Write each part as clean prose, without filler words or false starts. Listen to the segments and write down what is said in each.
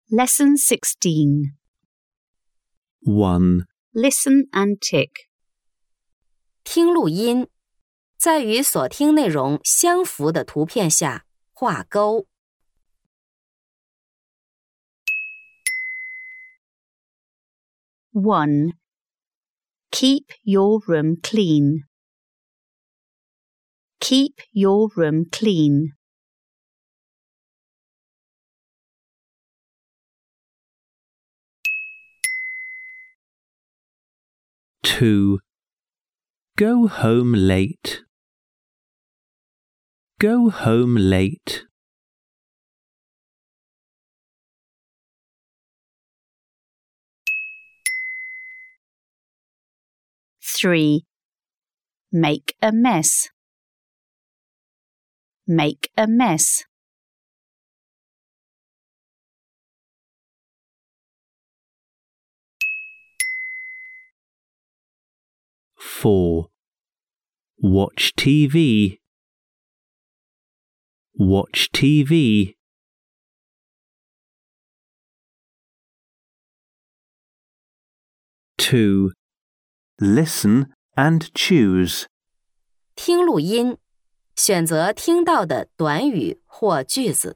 Lesson 16. 1. Listen and tick. 听录音，在与所听内容相符的图片下画勾。 1. Keep your room clean. Keep your room clean. 2. Go home late. Go home late. 3. Make a mess. Make a mess. 4. Watch TV. Watch TV. 2. Listen and choose. 听录音，选择听到的短语或句子。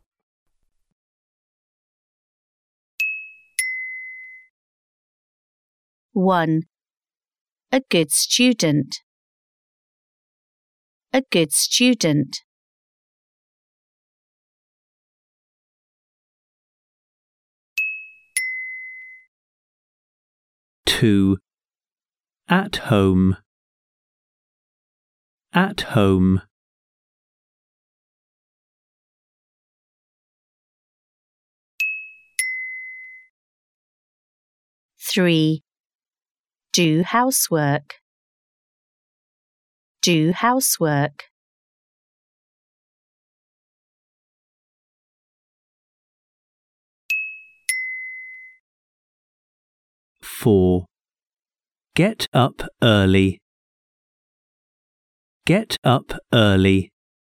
1. A good student. A good student. 2. At home. At home. 3. Do housework. Do housework. 4. Get up early. Get up early.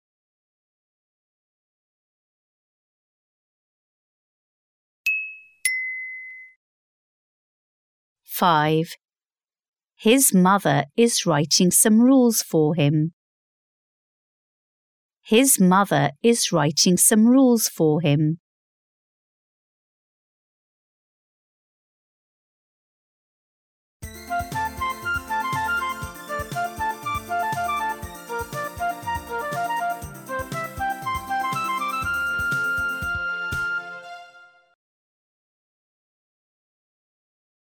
5. His mother is writing some rules for him. His mother is writing some rules for him.